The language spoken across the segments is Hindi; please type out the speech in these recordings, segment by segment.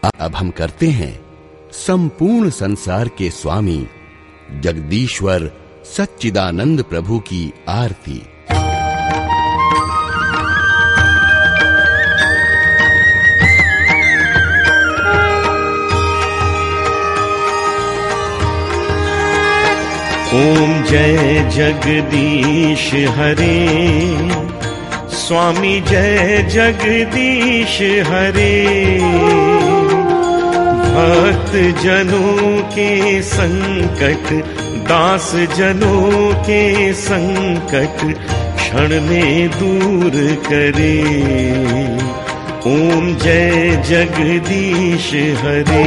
अब हम करते हैं संपूर्ण संसार के स्वामी जगदीश्वर सच्चिदानंद प्रभु की आरती। ओम जय जगदीश हरे, स्वामी जय जगदीश हरे। भक्त जनों के संकट, दास जनों के संकट क्षण में दूर करे। ओम जय जगदीश हरे।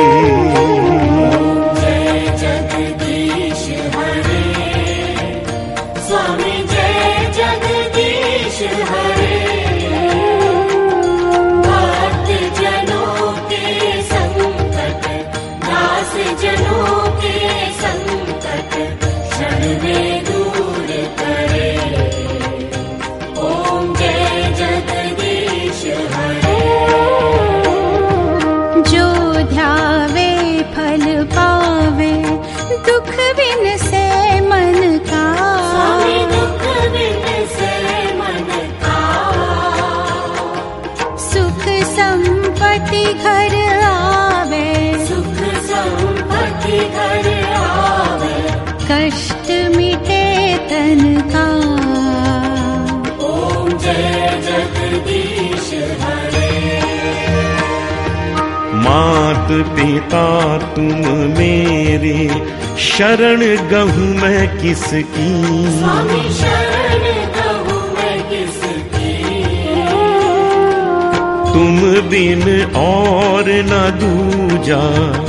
कष्ट मिटे तन का। ओम जय जगदीश हरे। मात पिता तुम मेरे, शरण गहूँ मैं किसकी। स्वामी शरण गहूँ मैं किसकी। तुम बिन और न दूजा,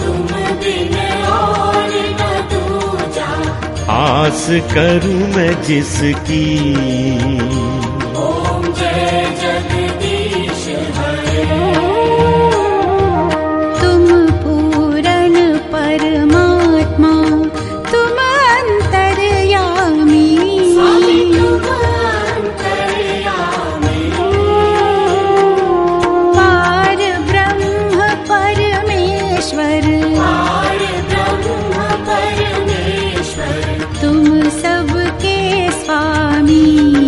आस करूं मैं जिसकी। ओम जय जगदीश हरे। तुम पूरन परमात्मा, तुम अंतर्यामी। स्वामी तुम अंतर्यामी। पार ब्रह्म परमेश्वर, तुम सबके स्वामी।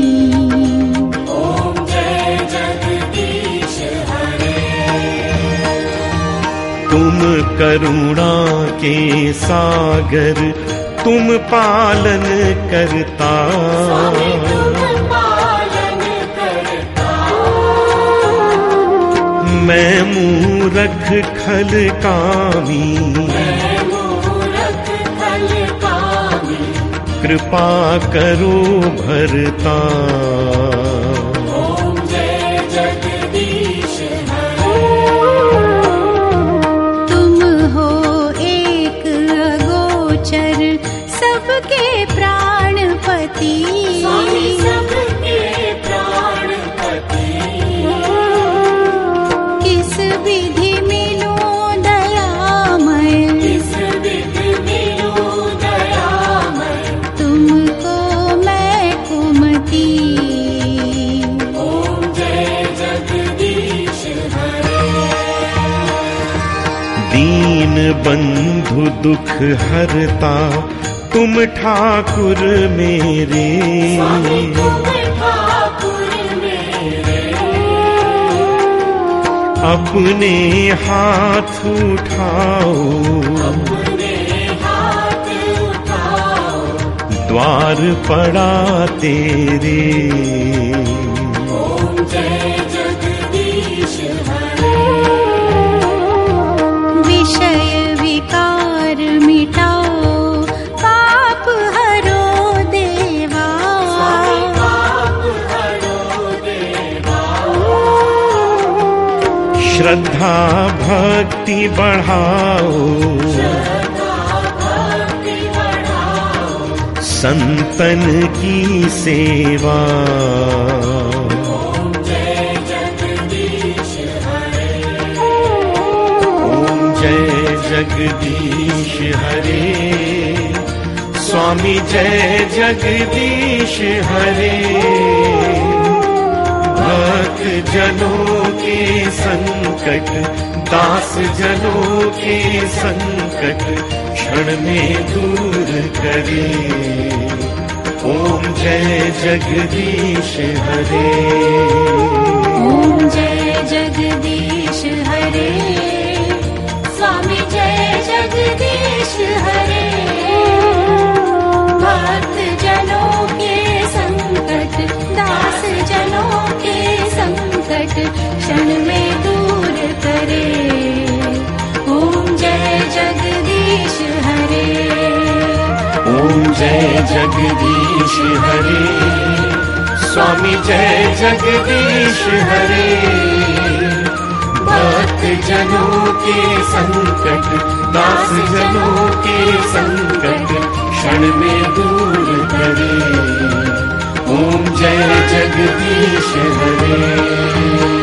ओम जय जगदीश हरे। तुम करुणा के सागर, तुम पालन करता। स्वामी तुम पालन करता। मैं मूरख खल कामी, कृपा करो भरता। ओम जय जगदीश हरे। तुम हो एक अगोचर, सबके प्राणपति। स्वामी सबके प्राणपति। किस विधि मिलूं दयामय, किस विधि मिलूं दयामय, तुमको मैं कुमति। ओम जय जगदीश हरे। दीन बंधु दुख हरता, तुम ठाकुर मेरे। स्वामी तुम ठाकुर मेरे। अपने हाथ उठाओ, अपने हाथ उठाओ, द्वार पड़ा तेरे। ओम जय जगदीश हरे। विषय विकार मिटाओ, पाप हरो देवा। पाप हरो देवा। श्रद्धा भक्ति बढ़ाओ, संतन की सेवा। ओम जय जगदीश हरे। ओम जय जगदीश हरे। स्वामी जय जगदीश हरे। भक्त जनों के संकट, दास जनों के संकट क्षण में दूर करे। ओम जय जगदीश हरे। ओम जय जगदीश हरे। स्वामी जय जगदीश हरे। भक्त जनों के संकट, दास जनों के संकट क्षण में दूर करे। ओम जय जगदीश हरे। ओम जय जगदीश हरे। स्वामी जय जगदीश हरे। भक्त जनों के संकट, दास जनों के संकट क्षण में दूर करे। ओम जय जगदीश हरे।